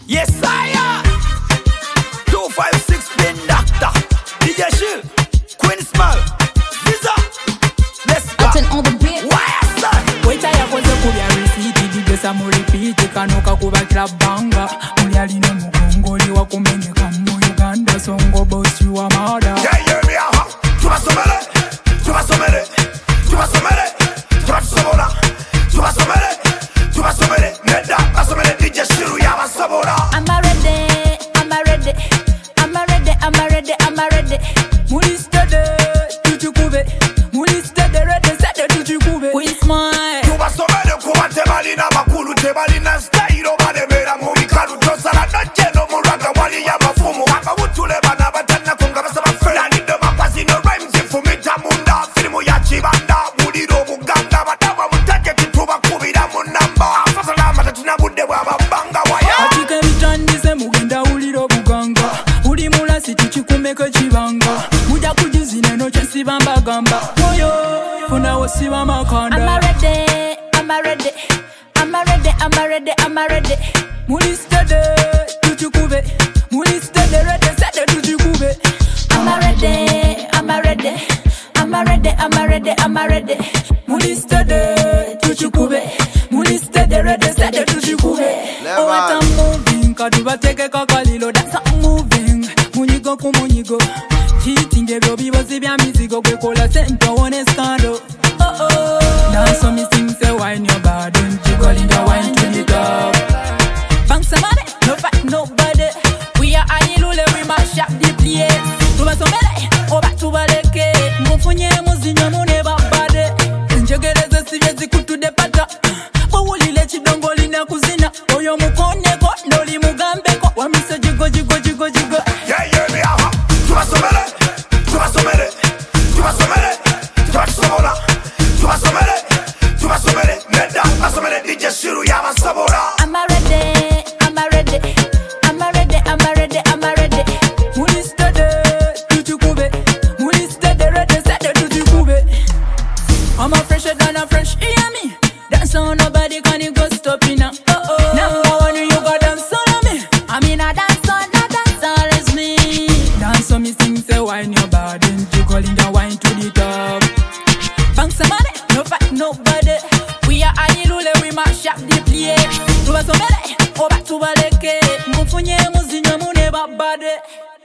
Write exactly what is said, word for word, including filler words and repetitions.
Yes, I am. two five six Pin Doctor, D J Shill, Queen Small, Visa. Let's go. Atten on the beat. Why son? Wait I have to put your receipt. D J Samu repeat. Kanoka kuba club banga. Mulyali ne mukongoli wa kumenyeka mu Uganda. Songo boss you a murder. Yeah, yeah, me aha. Tu vas sommer, tu vas sommer, tu vas sommer, tu vas sommer, tu vas sommer, tu vas sommer. Neda, vas sommer D J Shill, ya vas sommer. I'm a ready, I'm a ready, I'm a ready, I'm a ready, I'm a ready. Muli steady, tuchukube. Muli steady, ready, steady, tuchukube. Queen Smile. Tu vas sommer kuba tebali na makulu tebali na style obade mera mu bikalu tosala noche no muraga wali ya mafumu aba butule bana batana konga basaba fela ni do mapazi no rhymes ifumita munda filimu ya chibanda muliro buganda bataba mutake kituba kubira mu namba afasala matatina budde bwa babanga waya Atike bitandise mugenda uliro buganga uli mulasi tuchikumeko chibanga muja kujizine no chesibamba gamba moyo funa wosiba makanda. I'm a ready, I'm a ready, I'm a ready, I'm a ready, I'm a ready. Muli steady, tuchukube. Muli steady, ready, steady, tuchukube. I'm a ready, I'm a ready, I'm a ready, I'm a ready, I'm a ready. Muli steady, tuchukube. Muli steady, ready, steady, tuchukube. Oh, what I'm moving, kaduba teke kakalilo, that's I'm moving. Munigo ku munigo, cheating ebyo bibozi bya mizigo kwe kola sento one scandal. Oh oh, dance on me sing say wine your body, jiggling the wine to the top. Bang somebody, no fight nobody. We are Anilule, we mash up the place. Tuba somebody, oba tuba leke. Mufunye muzinyo mune babade. Njogereze sivezi kutu de pata. Bawuli lechi dongoli na kuzina. Oyo mukone ko, noli mugambe ko. Wamise jigo jigo jigo jigo. yeah yeah me aha tu vas sommer tu vas sommer tu vas sommer tu vas sommer tu vas sommer tu vas sommer neda vas sommer D J Shill ya vas sommer. I'm a ready, I'm a ready, I'm a ready, I'm a ready, I'm a ready. Muli steady, tuchukube. Muli steady, ready, steady, tuchukube. I'm a fresher than a fresh, you hear me? Dance on nobody can you go stop me now. Oh oh. Number one you got dance on me. I mean I dance on, I dance on is me. Dance on me sing say wine your body, jiggling the wine to the top. Bang somebody, no fight nobody. We are Anilule, we mash up the place. Tuba somebody, oba tuba leke. Mufunye muzinyo mune babade.